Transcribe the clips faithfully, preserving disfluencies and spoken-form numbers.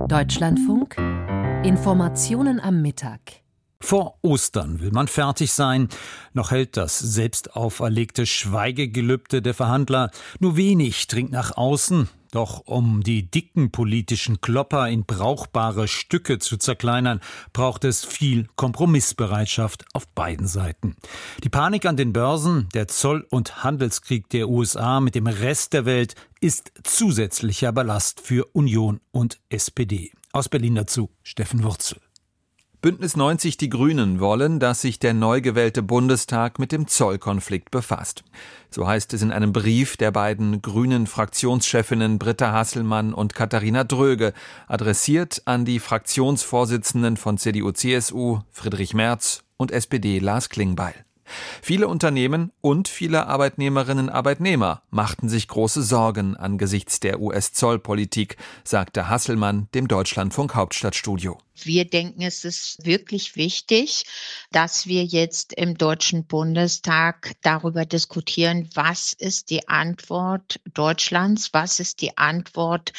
Deutschlandfunk Informationen am Mittag. Vor Ostern will man fertig sein. Noch hält das selbst auferlegte Schweigegelübde der Verhandler nur wenig dringt nach außen. Doch um die dicken politischen Klopper in brauchbare Stücke zu zerkleinern, braucht es viel Kompromissbereitschaft auf beiden Seiten. Die Panik an den Börsen, der Zoll- und Handelskrieg der U S A mit dem Rest der Welt ist zusätzlicher Ballast für Union und S P D. Aus Berlin dazu Steffen Wurzel. Bündnis neunzig Die Grünen wollen, dass sich der neu gewählte Bundestag mit dem Zollkonflikt befasst. So heißt es in einem Brief der beiden grünen Fraktionschefinnen Britta Hasselmann und Katharina Dröge, adressiert an die Fraktionsvorsitzenden von C D U C S U Friedrich Merz und S P D Lars Klingbeil. Viele Unternehmen und viele Arbeitnehmerinnen und Arbeitnehmer machten sich große Sorgen angesichts der U S-Zollpolitik, sagte Hasselmann dem Deutschlandfunk Hauptstadtstudio. Wir denken, es ist wirklich wichtig, dass wir jetzt im Deutschen Bundestag darüber diskutieren, was ist die Antwort Deutschlands, was ist die Antwort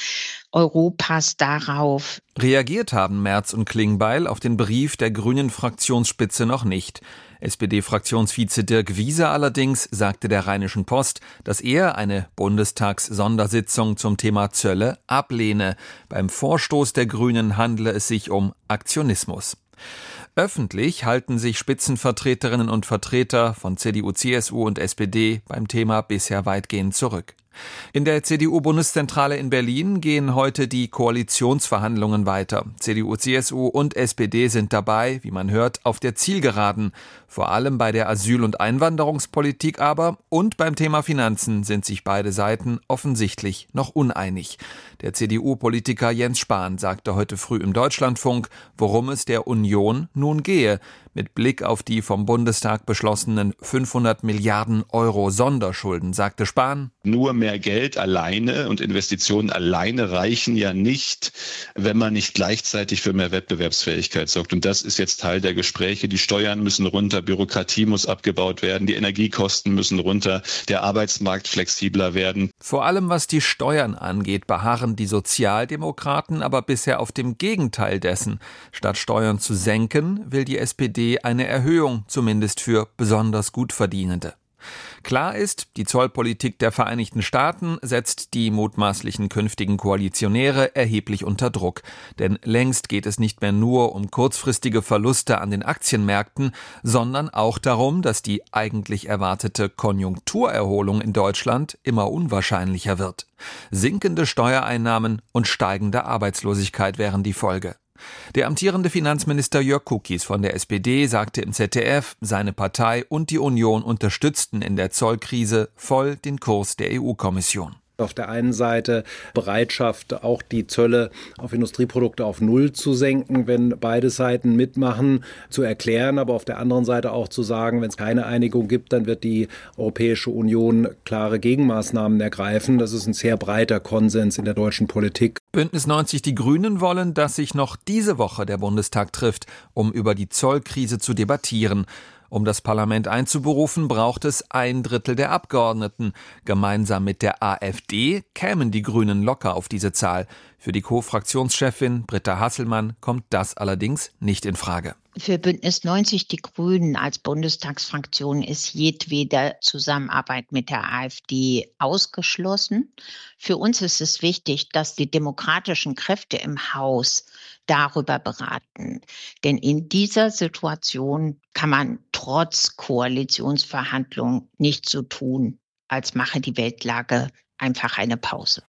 Europas darauf. Reagiert haben Merz und Klingbeil auf den Brief der grünen Fraktionsspitze noch nicht. S P D-Fraktionsvize Dirk Wieser allerdings sagte der Rheinischen Post, dass er eine Bundestags-Sondersitzung zum Thema Zölle ablehne. Beim Vorstoß der Grünen handle es sich um Aktionismus. Öffentlich halten sich Spitzenvertreterinnen und Vertreter von C D U, C S U und S P D beim Thema bisher weitgehend zurück. In der C D U-Bundeszentrale in Berlin gehen heute die Koalitionsverhandlungen weiter. C D U, C S U und S P D sind dabei, wie man hört, auf der Zielgeraden. Vor allem bei der Asyl- und Einwanderungspolitik aber und beim Thema Finanzen sind sich beide Seiten offensichtlich noch uneinig. Der C D U-Politiker Jens Spahn sagte heute früh im Deutschlandfunk, worum es der Union nun gehe. Mit Blick auf die vom Bundestag beschlossenen fünfhundert Milliarden Euro Sonderschulden, sagte Spahn. Nur mehr Geld alleine und Investitionen alleine reichen ja nicht, wenn man nicht gleichzeitig für mehr Wettbewerbsfähigkeit sorgt. Und das ist jetzt Teil der Gespräche. Die Steuern müssen runter, Bürokratie muss abgebaut werden, die Energiekosten müssen runter, der Arbeitsmarkt flexibler werden. Vor allem was die Steuern angeht, beharren die Sozialdemokraten aber bisher auf dem Gegenteil dessen. Statt Steuern zu senken, will die S P D eine Erhöhung, zumindest für besonders Gutverdienende. Klar ist, die Zollpolitik der Vereinigten Staaten setzt die mutmaßlichen künftigen Koalitionäre erheblich unter Druck. Denn längst geht es nicht mehr nur um kurzfristige Verluste an den Aktienmärkten, sondern auch darum, dass die eigentlich erwartete Konjunkturerholung in Deutschland immer unwahrscheinlicher wird. Sinkende Steuereinnahmen und steigende Arbeitslosigkeit wären die Folge. Der amtierende Finanzminister Jörg Kukies von der S P D sagte im Z D F, seine Partei und die Union unterstützten in der Zollkrise voll den Kurs der E U-Kommission. Auf der einen Seite Bereitschaft, auch die Zölle auf Industrieprodukte auf Null zu senken, wenn beide Seiten mitmachen, zu erklären, aber auf der anderen Seite auch zu sagen, wenn es keine Einigung gibt, dann wird die Europäische Union klare Gegenmaßnahmen ergreifen. Das ist ein sehr breiter Konsens in der deutschen Politik. Bündnis neunzig Die Grünen wollen, dass sich noch diese Woche der Bundestag trifft, um über die Zollkrise zu debattieren. Um das Parlament einzuberufen, braucht es ein Drittel der Abgeordneten. Gemeinsam mit der AfD kämen die Grünen locker auf diese Zahl. Für die Co-Fraktionschefin Britta Hasselmann kommt das allerdings nicht in Frage. Für Bündnis neunzig Die Grünen als Bundestagsfraktion ist jedwede Zusammenarbeit mit der AfD ausgeschlossen. Für uns ist es wichtig, dass die demokratischen Kräfte im Haus darüber beraten. Denn in dieser Situation kann man trotz Koalitionsverhandlungen nicht so tun, als mache die Weltlage einfach eine Pause.